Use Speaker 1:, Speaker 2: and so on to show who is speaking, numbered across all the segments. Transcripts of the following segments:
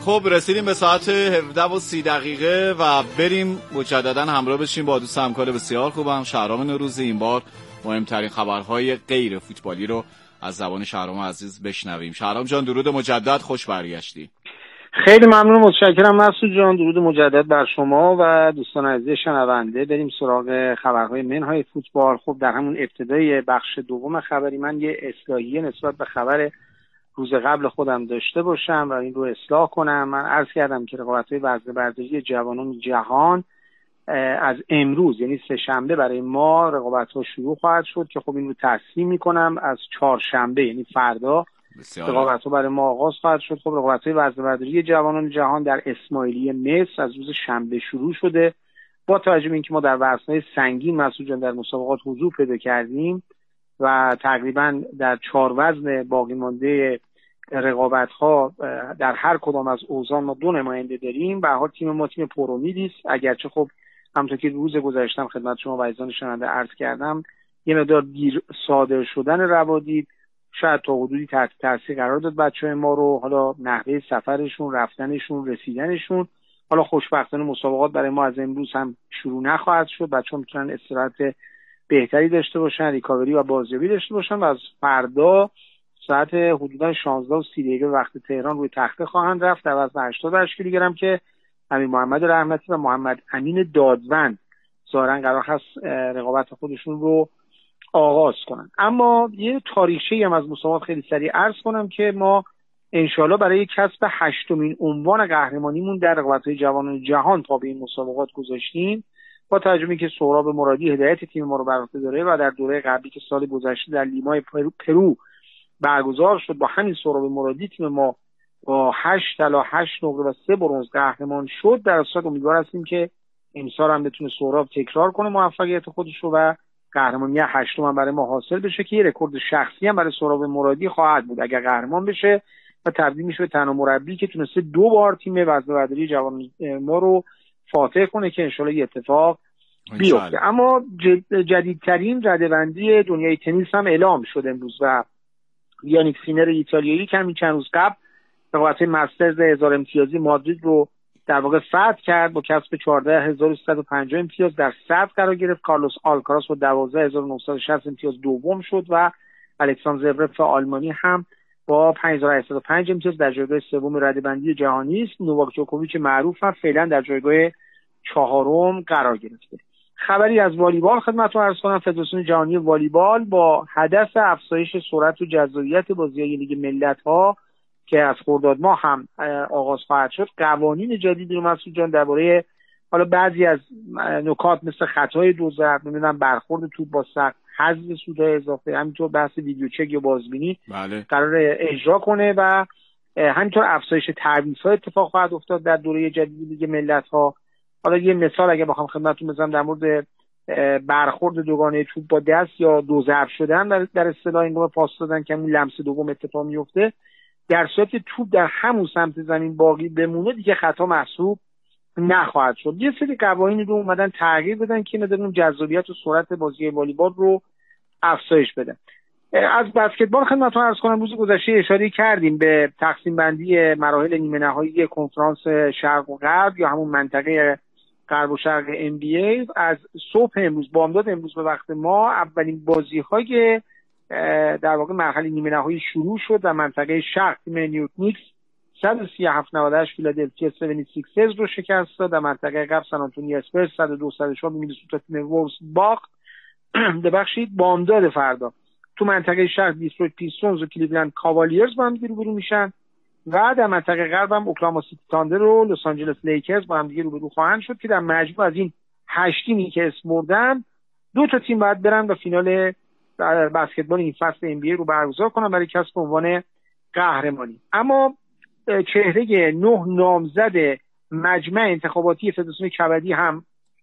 Speaker 1: خب رسیدیم به ساعت 17:30 و بریم مجددا همراه بشیم با دوست همکار بسیار خوبم شهرام نوروزی. این بار مهمترین خبرهای غیر فوتبالی رو از زبان شهرام عزیز بشنویم. شهرام جان درود مجدد، خوش برگشتی.
Speaker 2: خیلی ممنون، متشکرم مسعود جان. درود مجدد بر شما و دوستان عزیز شنونده. بریم سراغ خبرهای منهای فوتبال. خب در همون ابتدای بخش دوم خبری من یه اصلاحیه نسبت به خبر روز قبل خودم داشته باشم و این رو اصلاح کنم. من عرض کردم که رقابت‌های وزنه‌برداری جوانان جهان از امروز یعنی سه‌شنبه برای ما رقابت‌ها شروع خواهد شد که خب این رو تصحیح می‌کنم، از چهارشنبه یعنی فردا رقابت‌ها برای ما آغاز خواهد شد. خب رقابت‌های وزنه‌برداری جوانان جهان در اسماعیلی مصر از روز شنبه شروع شده. با توجه به اینکه ما در وزن‌های سنگین مسعود جان در مسابقات حضور پیدا کردیم و تقریبا در 4 وزن باقی مانده رقابت‌ها در هر کدام از اوزان ما 2 نماینده داریم. به هر حال تیم ما تیم پرامیدی است، اگرچه خب همونطور که روز گذشتم خدمت شما و عزیزان شنونده عرض کردم یه مقدار دیر صادر شدن روادید شاید تا حدودی تحت تاثیر قرار داد بچه‌های ما رو، حالا نحوه سفرشون، رفتنشون، رسیدنشون. حالا خوشبختانه مسابقات برای ما از امروز هم شروع نخواهد شد، بچه‌ها میتونن استراحت بهتری داشته باشن، ریکاوری و بازیابی داشته باشن و از فردا ساعت حدودا 16:30 وقت تهران روی تخته خواهند رفت در وزن 88 کیلوگرم که امیر محمد رحمتی و محمد امین دادوند ظاهرا قرار هست رقابت خودشون رو آغاز کنن. اما یه تاریخچه‌ای هم از مسابقات خیلی سریع عرض کنم که ما انشالله برای کسب 8مین عنوان قهرمانیمون در رقابت‌های جوانان جهان تا به این مسابقات گذاشتیم. با توجه به اینکه سهراب مرادی هدایت تیم ما رو بر عهده داره و در دوره قبلی که سال گذشته در لیمای پرو برگزار شد با همین سهراب مرادی تیم ما با 8 طلا 8 نقره و 3 برنز قهرمان شد. در اصل امیدوار هستیم که امسال هم بتونه سهراب تکرار کنه موفقیت خودش رو و قهرمانی 8م هم برای ما حاصل بشه که یه رکورد شخصی هم برای سهراب مرادی خواهد بود اگر قهرمان بشه و تبدیل میشه به تنها مربی که تونسته 2 بار تیم وزنه‌برداری جوان ما رو فاتح کنه که انشالله یه اتفاق بیفته. اما جدیدترین رده‌بندی دنیای تنیس هم اعلام شد امروز و یانیک سینر ایتالیایی که همین چند روز قبل رقابت مسترز 1000 امتیازی مادرید رو در واقع فتح کرد با کسب 14350 امتیاز در صدر قرار گرفت. کارلوس آلکاراس با 12960 امتیاز دوم شد و الکساندر زورف آلمانی هم با 5805 امتیاز در جایگاه سوم رده‌بندی جهانی است. نوواک جوکوویچ معروف هم فعلا در جایگاه 4م قرار گرفته. خبری از والیبال خدمتتون عرض کنم. فدراسیون جهانی والیبال با هدف افزایش سرعت و جذابیت بازی‌های لیگ ملت‌ها که از خرداد ماه هم آغاز خواهد شد قوانین جدیدی رو مسعود جان درباره حالا بعضی از نکات مثل خطای دوزر، نمیدونم برخورد توپ با سقف، حذف سودهای اضافه، همینطور بحث ویدیو چک یا بازبینی قرار اجرا کنه و همینطور افزایش تعویض‌ها اتفاق خواهد افتاد در دوره جدید لیگ ملت‌ها. حالا یه مثال اگه بخوام خدمتتون بزنم در مورد برخورد دوگانه توپ با دست یا دو ضرب شدن در اصطلاح هنگام پاس دادن که اون لمس دوم اتفاق میفته، در صورت توپ در همون سمت زمین باقی بمونه دیگه خطا محسوب نخواهد شد. یه سری قوانین رو اومدن تغییر بدن که مدارن جذابیت و سرعت بازی والیبال رو افزایش بدن. از بسکتبال خدمتتون عرض کنم روز گذشته اشاره کردیم به تقسیم بندی مراحل نیمه نهایی کنفرانس شرق و غرب یا همون منطقه غرب و شرق NBA. از صبح امروز بامداد امروز به وقت ما اولین بازی‌های در واقع مرحله نیمه نهایی شروع شد و منطقه شرق تیم نیویورک نیکس 137-98 فیلادلفیا 76ers رو شکست داد. در منطقه غرب سان آنتونیو اسپرز 102-104 مینیسوتا تیم وولز باخت. ببخشید بامداد فردا تو منطقه شرق دیترویت پیستونز و کلیولند کاوالیرز با هم دیگه روبرو میشن و در منطقه غرب هم اوکلاهاما سیتی تاندر و لس آنجلس لیکرز با هم دیگه روبرو خواهند شد که در مجموع از این 8 تیمی که اسم بردم 2 تا تیم باید برن و فینال بسکتبال این فصل NBA رو برگزار کنن برای کسب عنوان قهرمانی. اما چهره 9 نامزد مجمع انتخاباتی فدراسیون کبدی هم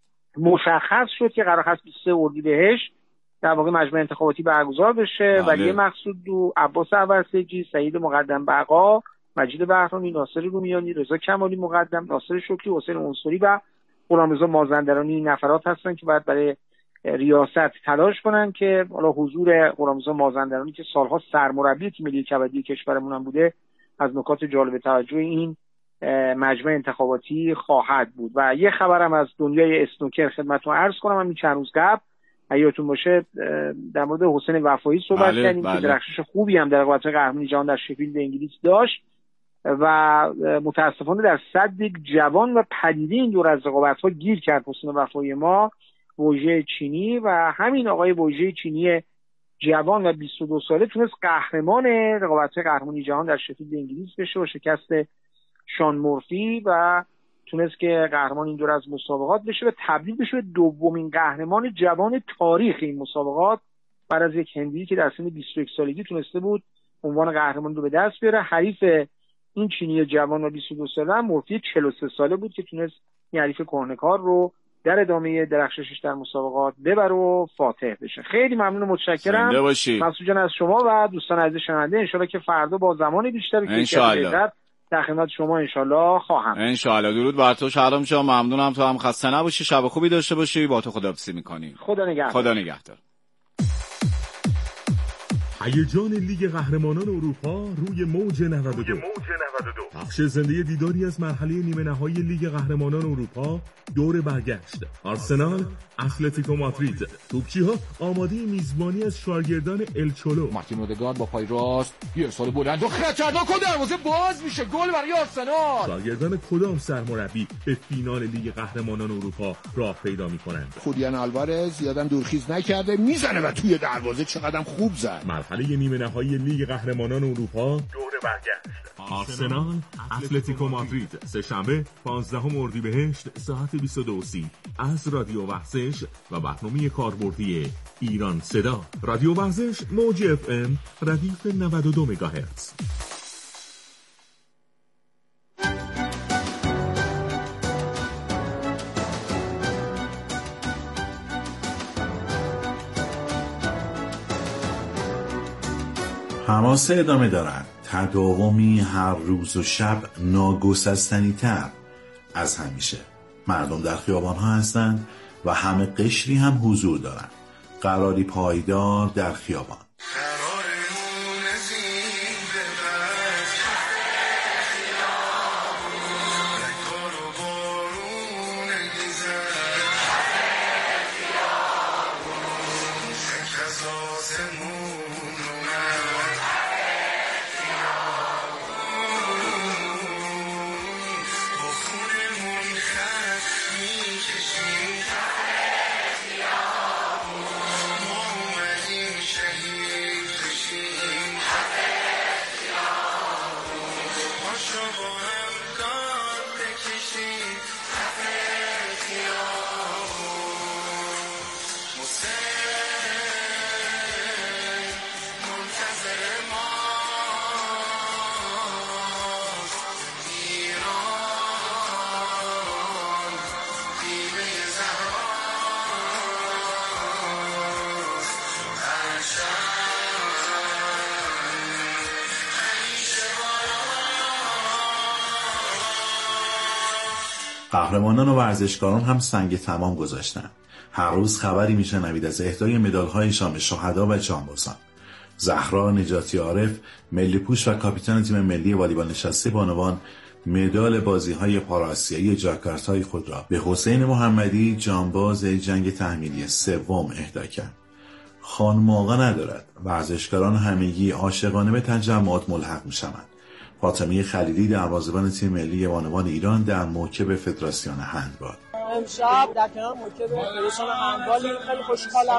Speaker 2: مشخص شد که قرار هست 23 اردیبهشت در واقع مجمع انتخاباتی برگزار بشه. ولی مقصود عباس اورسجی، سعید مقدم بقا، مجید بهرانی، ناصر رومیانی، رضا کمالی مقدم، ناصر شکری، حسین انصاری و غلامرضا مازندرانی نفرات هستن که باید برای ریاست تلاش کنن که حالا حضور غلامرضا مازندرانی که سالها سرمربی تیم ملی کبدی کشورمون هم بوده از نکات جالب توجه این مجمع انتخاباتی خواهد بود. و یه خبرم از دنیای اسنوکر خدمتتون عرض کنم. همین چند روز قبل یادتون باشه در مورد حسین وفایی صحبت کردیم که درخشش خوبی هم در رقابت‌های قهرمانی جهان در شفیلد انگلیس داشت و متاسفانه در صد جوان و پدیده این دور از رقابت‌ها گیر کرد حسین وفایی ما، ووژه چینی. و همین آقای ووژه چینی جوان و 22 ساله تونست قهرمان رقابت‌های قهرمانی جهان در شفیلد انگلیس بشه و شکست شان مورفی و تونست که قهرمان این دور از مسابقات بشه و تبدیل بشه به دومین قهرمان جوان تاریخ این مسابقات بعد از یک هندی که در سن 21 سالگی تونسته بود عنوان قهرمان رو به دست بیاره. حریف این چینی جوان و 22 ساله هم مورفی 43 ساله بود که تونست این حریف کهنه‌کار رو در ادامه درخششش در مسابقات ببره و فاتح بشه. خیلی ممنون و متشکرم مسعود جان از شما و دوستان عزیز شنونده. ان شاءالله که فردا با زمان بیشتر که در خدمت شما انشالله خواهم.
Speaker 1: انشالله. درود بر تو شهرام جان، ممنونم. تو هم خسته نباشی، شب خوبی داشته باشی. با تو خداحافظی میکنیم.
Speaker 2: خدا نگهدار.
Speaker 1: خدا نگهدار.
Speaker 3: هیجان لیگ قهرمانان اروپا روی موج 92. بخش زنده دیداری از مرحله نیمه نهایی لیگ قهرمانان اروپا. دور برگشت آرسنال اتلتیکو مادرید. توپچی‌ها آماده میزبانی از شاگردان الچولو.
Speaker 4: مارتین اودگارد با پای راست یه ارسال بلند و خطا کن، دروازه باز میشه، گل برای آرسنال.
Speaker 3: شاگردان کدام سرمربی به فینال لیگ قهرمانان اروپا راه پیدا می‌کنند؟
Speaker 5: خولیان آلوارز یادم دورخیز نکرده میزنه و توی دروازه چقدر خوب زد.
Speaker 3: مرحله نیمه نهایی لیگ قهرمانان اروپا. دور برگشت آرسنال اتلتیکو مادرید سه‌شنبه 15 اردیبهشت ساعت 22:30 از رادیو ورزش و برنامه کاربردی ایران صدا. رادیو ورزش موج FM ردیف 92 مگاهرتز.
Speaker 6: حماسه ادامه دارد. تداومی هر روز و شب ناگسستنی تر از همیشه. مردم در خیابان ها هستند و همه قشری هم حضور دارند. قراری پایدار در خیابان. قهرمانان و ورزشکاران هم سنگ تمام گذاشتند. هر روز خبری میشنوید از اهدای مدال‌هایشان به شهدا و جانبازان. زهرا نجاتی عارف، ملی پوش و کاپیتان تیم ملی والیبال نشسته بانوان، مدال بازی‌های پاراسیایی جاکارتای خود را به حسین محمدی، جانباز جنگ تحمیلی سوم اهدا کرد. خانم آقا ندارد. ورزشکاران همگی عاشقانه به تجمعات ملحق می‌شوند. فاطمه خلیلی دروازه‌بان تیم ملی بانوان ایران در موکب فدراسیون هندبال.
Speaker 7: امشب در کنار موکب فدراسیون هندبال خیلی خوشحالم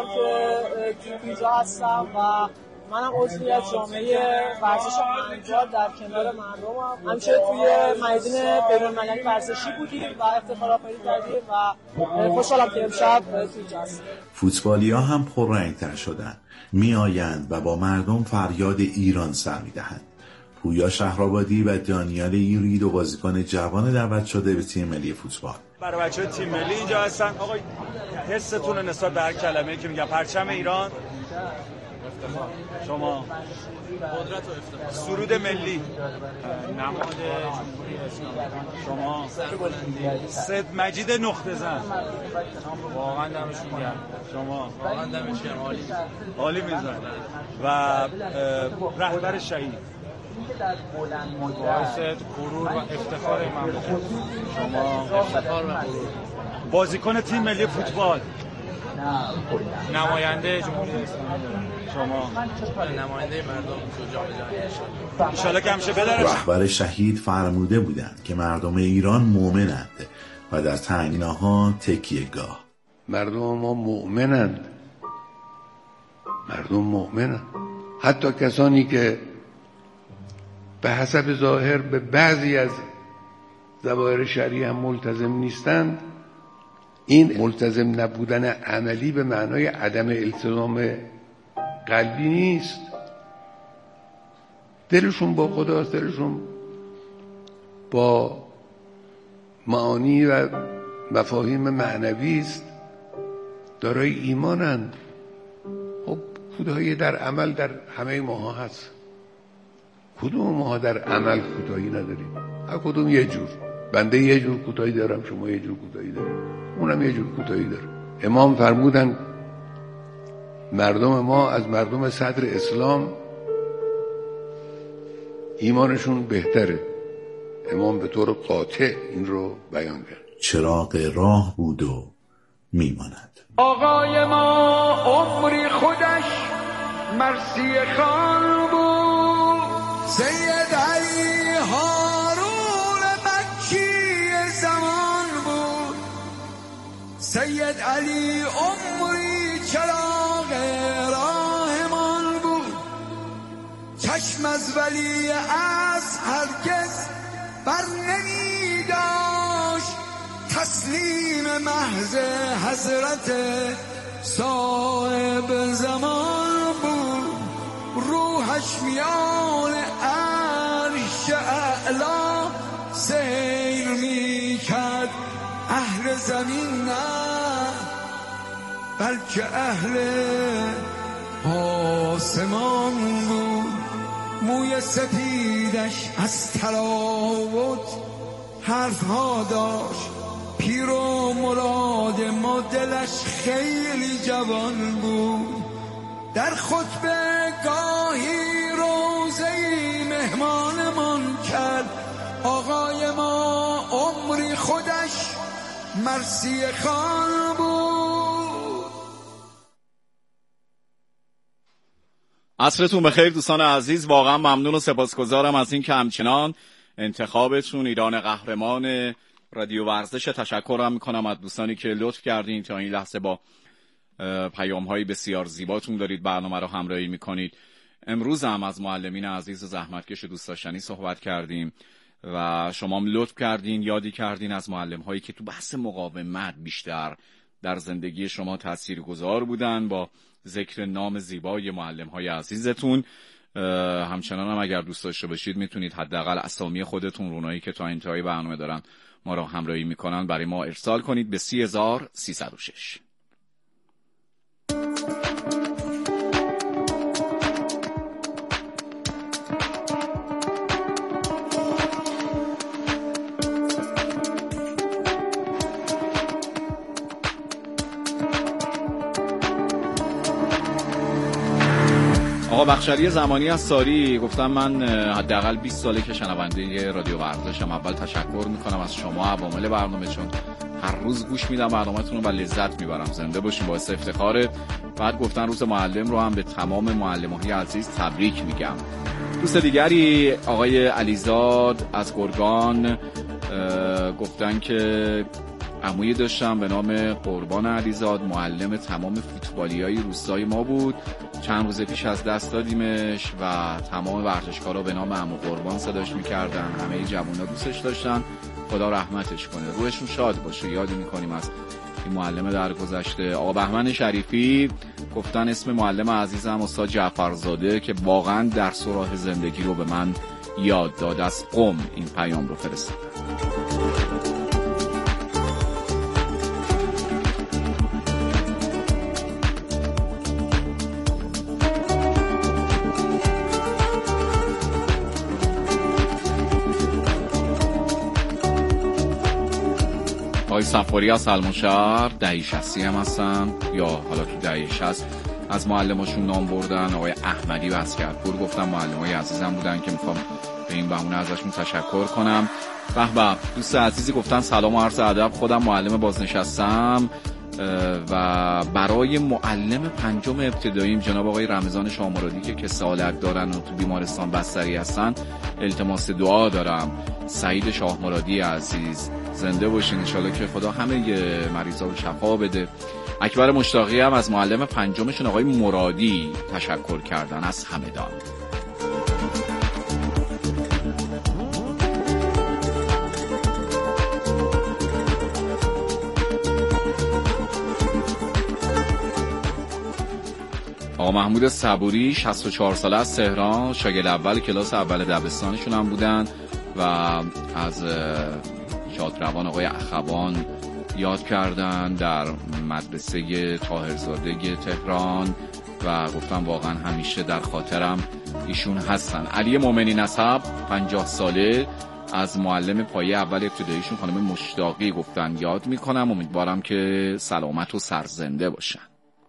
Speaker 7: که اینجا هستم و منم عضوی از جامعه ورزش هندبال در کنار مردمم. همیشه توی میدان بین‌المللی ورزشی بودیم و افتخارآفرینی کردیم و خوشحالم که امشب اینجا هستم.
Speaker 6: فوتبالی‌ها هم پررنگ‌تر شدند. میآیند و با مردم فریاد ایران سر می‌دهند. پویا شهرآبادی و دانیال ایری دو بازیکن جوان دعوت شده به تیم ملی فوتبال.
Speaker 8: برای بچه‌های تیم ملی اینجا هستن. آقا حستون نسبت به هر کلمه‌ای که میگم پرچم ایران، شما قدرت و افتخار، سرود ملی، نماد جمهوری اسلامی، شما سید مجید نقطه زن، واقعا دمشون گرم، شما واقعا دمشون گرم، عالی میزنن و رهبر شهید باعث غرور و افتخار مملکت. شما افتخار و غرور. بازیکن تیم ملی فوتبال، نماینده جمهوری اسلامی شما، نماینده مردم تو جام جهانی ان شاءالله که همیشه بدرش.
Speaker 6: رهبر شهید فرموده بودند که مردم ایران مؤمنند و در تنگناها تکیه‌گاه.
Speaker 9: مردم ما مؤمنند، مردم مؤمنند. حتی کسانی که به حسب ظاهر به بعضی از ظواهر شرعی هم ملتزم نیستند، این ملتزم نبودن عملی به معنای عدم التزام قلبی نیست. دلشون با خداست، دلشون با معانی و مفاهیم معنوی است، دارای ایمانند. خب کوتاهی در عمل در همه ماها هست. کدوم ماها در عمل کوتاهی نداریم؟ هر کدوم یه جور. بنده یه جور کوتاهی دارم، شما یه جور کوتاهی داریم، اونم یه جور کوتاهی داره. امام فرمودن مردم ما از مردم صدر اسلام ایمانشون بهتره. امام به طور قاطع این رو بیان کرد.
Speaker 6: چراغ راه بود و میماند.
Speaker 10: آقای ما عمری خودش مرسی خان بود، سید علی هارون مکی زمان بود. سید علی عمری چراغ راهمان بود، چشم از ولی از هرگز بر نمی داشت، تسلیم محض حضرت صاحب زمان بود. روحش میان عرش اعلا سیر می کرد، اهل زمین نه بلکه اهل آسمان بود. موی سپیدش از تراوت حرفها داشت، پیر و مراد ما دلش خیلی جوان بود. در خطبه گاهی روزه‌ای مهمانمان کرد، آقای ما عمری خودش مرسی خان بود.
Speaker 1: عصرتون بخیر دوستان عزیز، واقعا ممنون و سپاسگزارم از این که همچنان انتخابتون ایران قهرمان رادیو ورزش. تشکرم میکنم از دوستانی که لطف کردین تا این لحظه با پیام‌های بسیار زیباتون دارید برنامه رو همراهی میکنید. امروز هم از معلمین عزیز و زحمتکش دوست داشتنی صحبت کردیم و شما هم لطف کردین، یادی کردین از معلم‌هایی که تو بحث مقاومت بیشتر در زندگی شما تاثیرگذار بودن، با ذکر نام زیبای معلم‌های عزیزتون. همچنان هم اگر دوست داشته باشید میتونید حداقل اسامی خودتون، اونایی که تا انتهای برنامه دارن ما را همراهی میکنن، برای ما ارسال کنید به 30306. آقا بخشلی زمانی از ساری گفتم من حداقل 20 ساله که شنونده رادیو ورزشم. اول تشکر میکنم از شما عوامل برنامه، چون هر روز گوش میدم برنامه‌تون رو و لذت میبرم. زنده باشین، باعث افتخاره. بعد گفتن روز معلم رو هم به تمام معلم‌های عزیز تبریک میگم. دوست دیگری آقای علیزاد از گرگان گفتن که عمویی داشتم به نام قربان علیزاد، معلم تمام فوتبالیای روستای ما بود. چند روز پیش از دست دادیمش و تمام ورزشکارا به نام عمو قربان صداش میکردن. همه جوونا دوستش داشتن. خدا رحمتش کنه، روحشون شاد باشه. یادی میکنیم از این معلم درگذشته. آقا بهمن شریفی گفتن اسم معلم عزیزم استاد جعفرزاده که واقعا درس و راه زندگی رو به من یاد داد. از قم این پیام رو فرستادن. آقای صفاری از سلمان شهر، دهه 60 هم هستن یا حالا تو دهه 60 از معلماشون نام بردن. آقای احمدی و اسکرپور گفتن معلمای عزیزم بودن که میخوام به این بهونه ازشون تشکر کنم. به به، دوست عزیزی گفتن سلام و عرض ادب، خودم معلم بازنشستم و برای معلم پنجم ابتداییم جناب آقای رمضان شامرادی که کسالت دارن و تو بیمارستان بستری هستن التماس دعا دارم. سعید شاه مرادی عزیز زنده باشین، انشالله که خدا همه مریضا رو شفا بده. اکبر مشتاقی هم از معلم پنجمشون آقای مرادی تشکر کردن از همدان. آقا محمود صبوری 64 ساله از تهران، شاگرد اول کلاس اول دبستانشون هم بودن و از شادروان آقای اخوان یاد کردن در مدرسه طاهرزاده تهران و گفتم واقعا همیشه در خاطرم ایشون هستن. علی مومنی نسب 50 ساله از معلم پایه اول ابتداییشون خانم مشتاقی گفتن یاد میکنم، امیدوارم که سلامت و سرزنده باشن.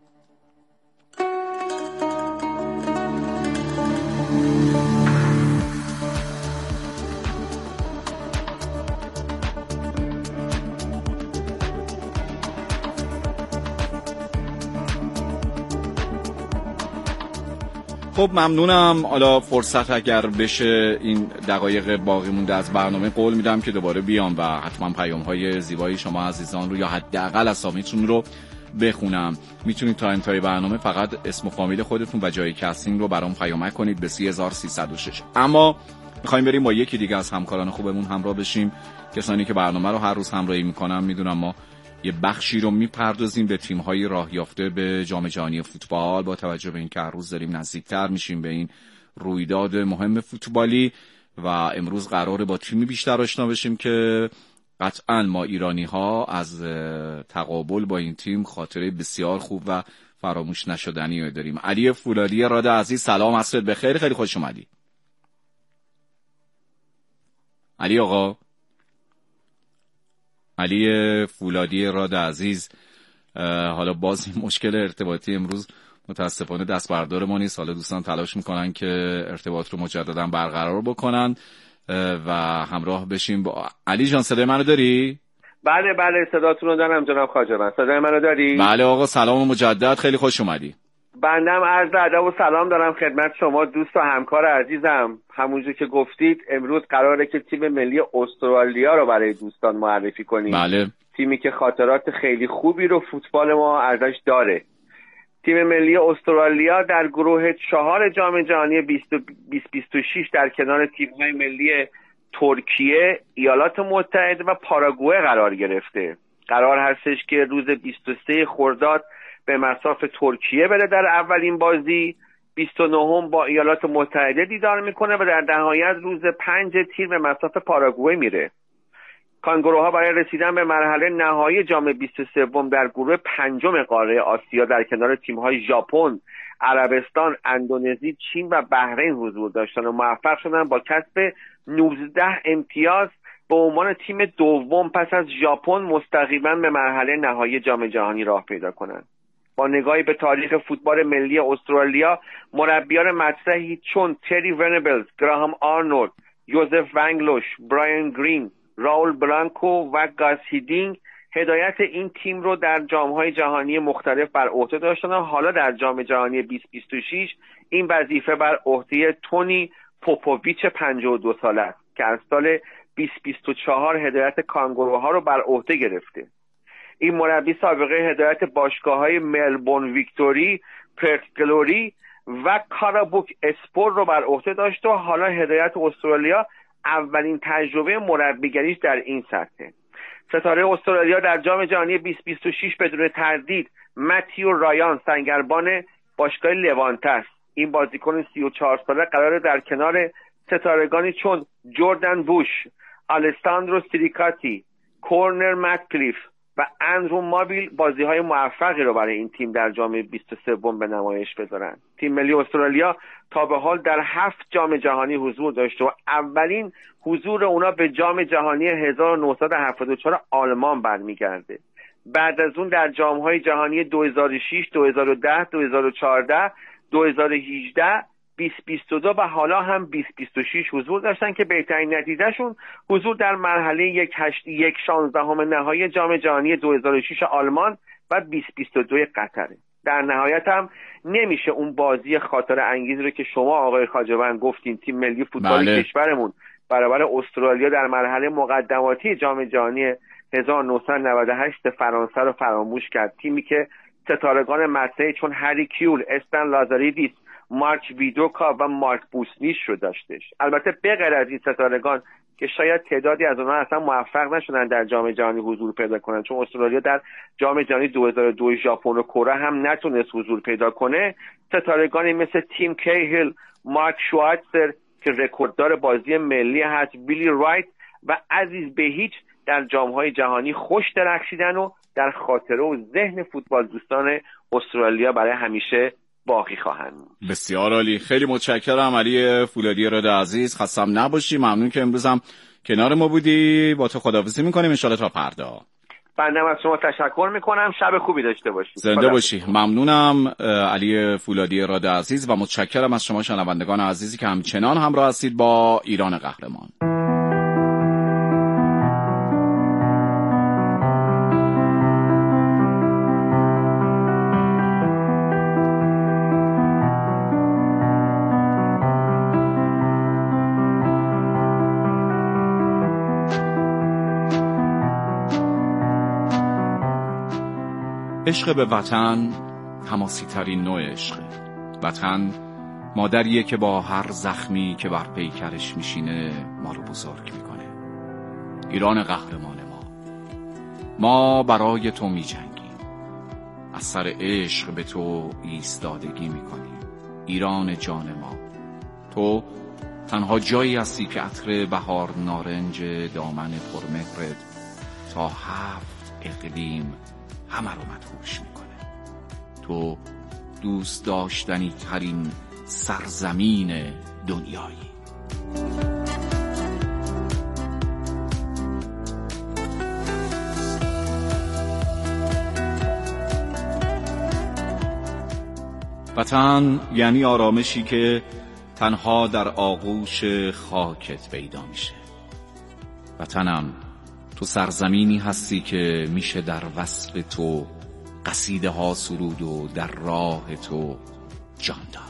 Speaker 1: خب ممنونم. حالا فرصت اگر بشه این دقایق باقی مونده از برنامه قول میدم که دوباره بیام و حتما پیام‌های زیبای شما عزیزان رو یا حداقل اسامیتون رو بخونم. میتونید تا انتهای برنامه فقط اسم و فامیل خودتون و جای کاستینگ رو برام پیامک کنید به 3306. اما میخوایم بریم با یکی دیگه از همکاران خوبمون همراه بشیم، کسانی که برنامه رو هر روز همراهی میکنن میدونم ما یه بخشی رو میپردازیم به تیم‌های راه یافته به جام جهانی فوتبال با توجه به اینکه هر روز داریم نزدیکتر میشیم به این رویداد مهم فوتبالی و امروز قراره با تیمی بیشتر آشنا بشیم که قطعاً ما ایرانی‌ها از تقابل با این تیم خاطره بسیار خوب و فراموش نشدنی داریم. علی فولادی راد عزیز سلام، عصرت بخیر، خیلی خوش اومدی. علی آقا، علی فولادی راد عزیز، حالا باز این مشکل ارتباطی امروز متاسفانه دست بردار ما نیست. حالا دوستان تلاش میکنن که ارتباط رو مجددا برقرار بکنن و همراه بشیم با علی جان. صدای منو داری؟
Speaker 11: بله صداتون رو دارم جناب خواجه. صدای منو داری؟
Speaker 1: بله آقا، سلام مجدد، خیلی خوش اومدی.
Speaker 11: بندم عرض ادب و سلام دارم خدمت شما دوست و همکار عزیزم. همونجور که گفتید امروز قراره که تیم ملی استرالیا رو برای دوستان معرفی کنیم.
Speaker 1: بله.
Speaker 11: تیمی که خاطرات خیلی خوبی رو فوتبال ما ازش داره. تیم ملی استرالیا در گروه 4 جام جهانی 2026 در کنار تیم‌های ملی ترکیه، ایالات متحده و پاراگوئه قرار گرفته. قرار هستش که روز 23 خرداد به مصاف ترکیه بره در اولین بازی، 29 با ایالات متحده دیدار میکنه و در نهایت روز 5 تیر به مصاف پاراگوئه میره. کانگوروها برای رسیدن به مرحله نهایی جام 23 در گروه 5 قاره آسیا در کنار تیم‌های ژاپن، عربستان، اندونزی، چین و بحرین حضور داشتن و موفق شدن با کسب 19 امتیاز به عنوان تیم دوم پس از ژاپن مستقیما به مرحله نهایی جام جهانی راه پیدا کنند. با نگاهی به تاریخ فوتبال ملی استرالیا، مربیان مطرحی چون تری ونبلز، گراهام آرنولد، یوزف ونگلوش، برایان گرین، راول برانکو و گاس هیدینگ هدایت این تیم رو در جام‌های جهانی مختلف بر عهده داشتن و حالا در جام جهانی 2026 این وظیفه بر عهده تونی پوپوویچ 52 ساله است که از سال 2024 هدایت کانگوروها رو بر عهده گرفته. این مربی سابقه هدایت باشگاه‌های ملبورن ویکتوری، پرت گلوری و کارابوک اسپور رو بر عهده داشت و حالا هدایت استرالیا اولین تجربه مربیگریش در این سطحه. ستاره استرالیا در جام جهانی 2026 بدون تردید متیو رایان سنگربان باشگاه لوانته است. این بازیکن 34 ساله قراره در کنار ستارگانی چون جردن بوش، آلساندرو سیریکاتی، کورنر متکلیف، و اندرو مابیل بازی‌های موفقی رو برای این تیم در جام 23 به نمایش بذارن. تیم ملی استرالیا تا به حال در 7 جام جهانی حضور داشته و اولین حضور اونا به جام جهانی 1974 آلمان برمیگرده. بعد از اون در جام‌های جهانی 2006، 2010، 2014، 2018 2022 و حالا هم 2026 حضور داشتن که بهترین نتیجهشون حضور در مرحله 1/16 نهایی جام جهانی 2006 آلمان و 2022 قطره. در نهایت هم نمیشه اون بازی خاطر انگیز رو که شما آقای خواجه‌وند گفتین تیم ملی فوتبال کشورمون برابر استرالیا در مرحله مقدماتی جام جهانی 1998 فرانسه رو فراموش کرد. تیمی که ستارگان مطرحی چون هری کیول، استن لازاریدیس، مارک ویدوکا و مارک بوسنیش رو داشتش. البته بغیر از این ستارگان که شاید تعدادی از اونها اصلا موفق نشدن در جام جهانی حضور پیدا کنن، چون استرالیا در جام جهانی 2002 ژاپن و کره هم نتونست حضور پیدا کنه، ستارگانی مثل تیم کیهل، مارک شوایتزر که رکورددار بازی ملی هست، بیلی رایت و عزیز به هیچ در جام‌های جهانی خوش درخشیدن و در خاطره و ذهن فوتبال دوستان استرالیا برای همیشه باقی خواهند.
Speaker 1: بسیار عالی، خیلی متشکرم علی فولادی راد عزیز، خستم نباشی، ممنون که امروز هم کنار ما بودی. با تو خداحافظی می‌کنیم ان شاءالله تا فردا.
Speaker 11: بنده از شما تشکر می‌کنم، شب خوبی داشته باشید.
Speaker 1: زنده باشی. ممنونم علی فولادی راد عزیز و متشکرم از شما شنوندگان عزیزی که همچنان همراه هستید با ایران قهرمان. عشق به وطن حماسی ترین نوع عشقه. وطن مادریه که با هر زخمی که بر پیکرش میشینه ما رو بزرگ میکنه. ایران قهرمان ما برای تو میجنگیم، از سر عشق به تو ایستادگی میکنیم. ایران جان ما، تو تنها جایی هستی که عطر بهار نارنج دامن پرمهرت تا 7 اقلیم همه رو مدهوش میکنه. تو دوست داشتنی ترین سرزمین دنیایی. وطن یعنی آرامشی که تنها در آغوش خاکت پیدا میشه. وطنم، تو سرزمینی هستی که میشه در وصف تو قصیده ها سرود و در راه تو جان داد.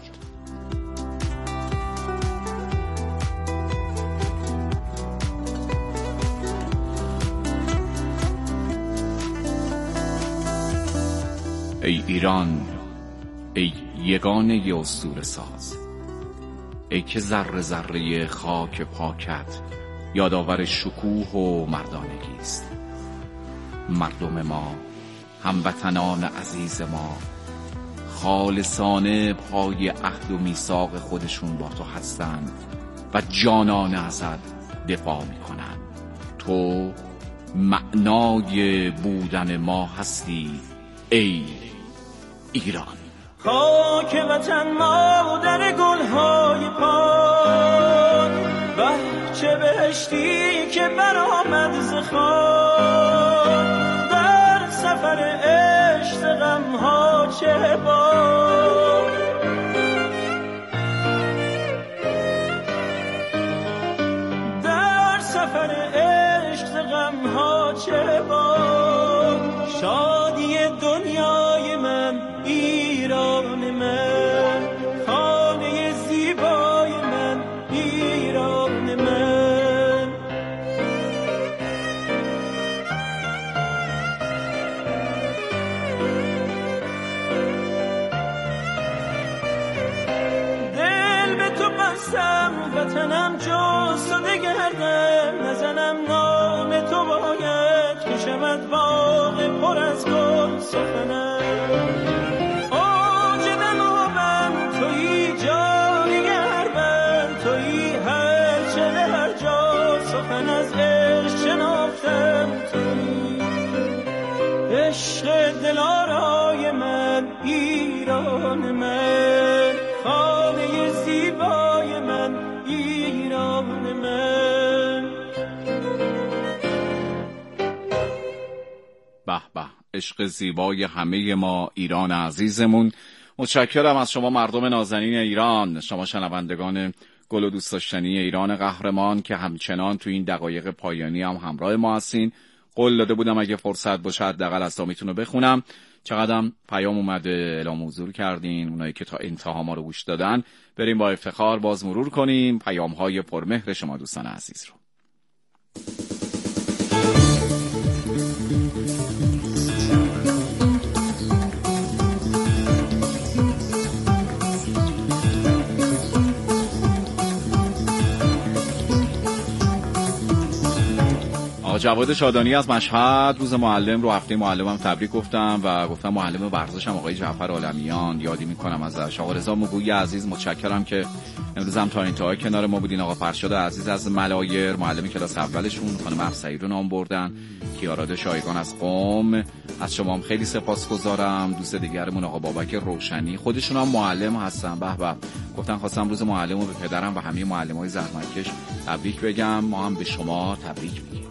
Speaker 1: ای ایران، ای یگانه اسطوره ساز، ای که ذره ذره خاک پاکت یادآور شکوه و مردانگی است. مردم ما، هموطنان عزیز ما، خالصانه پای عهد و میثاق خودشون با تو هستند و جانانه ازت دفاع میکنن. تو معنای بودن ما هستی ای ایران.
Speaker 12: خاک وطن مادر گلهای پاک، بهچه بهشتی که برآمد ز خاک، در سفر عشق غمها چه باد. در سفر عشق غمها چه باد. شادی دنیای من، ایران من، خانه زیبای من، ایران من. دل به تو بستم، وطنم جز تو نگردم، نزنم نام تو باید که شود باغ پر از گل سخنم. ایران من، خانه زیبای من، ایران من.
Speaker 1: به به، عشق زیبای همه ما، ایران عزیزمون. متشکرم از شما مردم نازنین ایران، شما شنوندگان گل و دوست داشتنی ایران قهرمان که همچنان تو این دقایق پایانی هم همراه ما هستین. قول داده بودم اگه فرصت باشه حداقل اسامیتون رو بخونم. چقدرم پیام اومده، اعلام حضور کردین، اونایی که تا انتها ما رو گوش دادن. بریم با افتخار باز مرور کنیم پیام‌های پرمهر شما دوستان عزیز رو. جواد شادانی از مشهد روز معلم رو، هفته معلمم تبریک گفتم و گفتم معلم ورزشم آقای جعفر عالمیان یادی میکنم ازش. آقا رضا مگوی عزیز متشکرم که امروز هم تا انتهای کنار ما بودین. آقا فرشاد عزیز از ملایر معلم کلاس اولشون، خانم افسری رو نام بردن. کیاراد شایگان از قم، از شما هم خیلی سپاسگزارم. دوست دیگرمون آقا بابک روشنی، خودشون هم معلم هستن. به به، گفتن خواستم روز معلم رو به پدرم و همه معلمای زحمتکش تبریک بگم. ما هم به شما تبریک میگیم.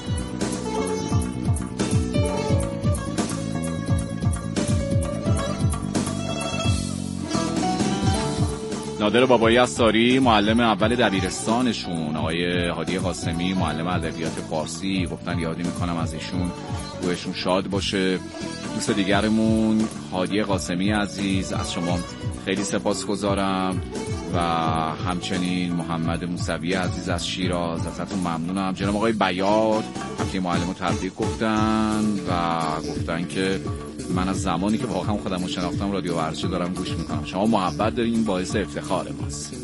Speaker 1: نادر بابایی از ساری معلم اول دبیرستانشون، آقای هادی قاسمی معلم ادبیات فارسی، گفتن یادی میکنم از ایشون، روحشون شاد باشه. دوست دیگرمون هادی قاسمی عزیز، از شما خیلی سپاسگزارم و همچنین محمد موسوی عزیز از شیراز، ازتون ممنونم. جناب آقای بیاد هفته معلمو تبریک گفتن و گفتن که من از زمانی که واقعا خودم رو شناختم رادیو ورزش دارم گوش میکنم. شما محبت دارین، این باعث افتخار ماست.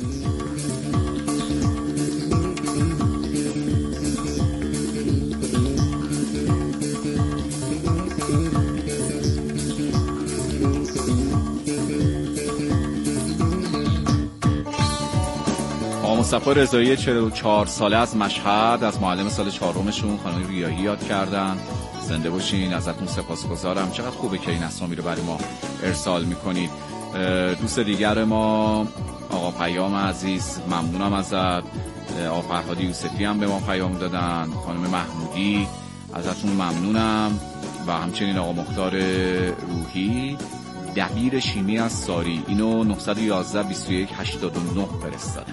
Speaker 1: مصطفی رضایی 44 ساله از مشهد، از معلم سال 4مشون خانم ریاهی یاد کردن. زنده باشین، ازتون سپاسگزارم. چقدر خوبه که این اسامی رو برای ما ارسال میکنید. دوست دیگر ما آقا پیام عزیز، ممنونم ازت. آقا فرهادی یوسفی هم به ما پیام دادن. خانم محمودی ازتون ممنونم و همچنین آقا مختار روحی دبیر شیمی از ساری، اینو 911 21 89 فرستادن.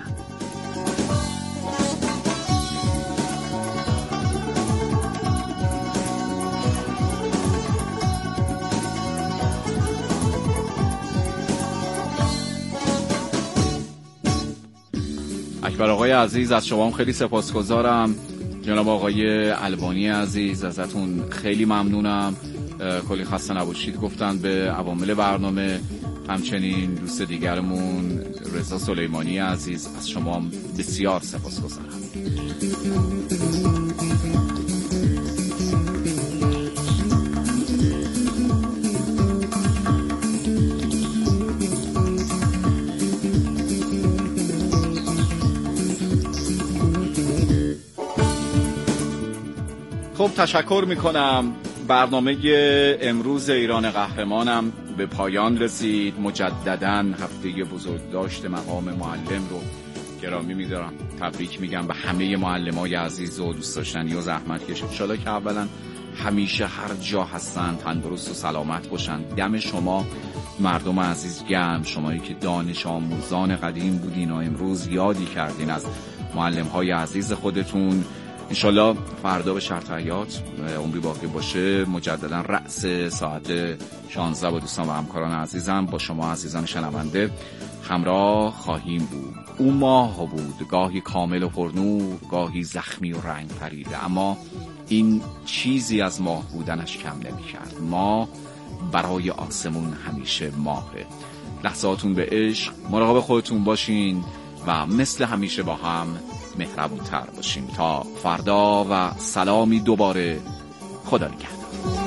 Speaker 1: اکبر آقای عزیز، از شما هم خیلی سپاسگزارم. جناب آقای البانی عزیز، ازتون خیلی ممنونم. کلی خسته نباشید گفتن به عوامل برنامه. همچنین دوست دیگرمون رضا سلیمانی عزیز، از شما بسیار سپاسگزارم. خب تشکر میکنم. برنامه امروز ایران قهرمانم به پایان رسید. مجدداً هفته بزرگداشت مقام معلم رو گرامی میدارم، تبریک میگم به همه معلمای عزیز و دوست داشتنی و زحمتکش. انشالله که اولا همیشه هر جا هستن تندرست و سلامت باشن. دم شما مردم عزیز گرم، شمایی که دانش آموزان قدیم بودین و امروز یادی کردین از معلم‌های عزیز خودتون. انشالله فردا به شرط حیات عمری باقی باشه مجددا رأس ساعت 16 با دوستان و همکاران عزیزم با شما عزیزان شنونده همراه خواهیم بود. او ماه بود، گاهی کامل و پرنور، گاهی زخمی و رنگ پریده، اما این چیزی از ماه بودنش کم نمی کرد. ماه برای آسمون همیشه ماهه. لحظاتون به عشق، مراقب خودتون باشین و مثل همیشه با هم مهربون‌تر باشیم. تا فردا و سلامی دوباره، خدا نگهدار.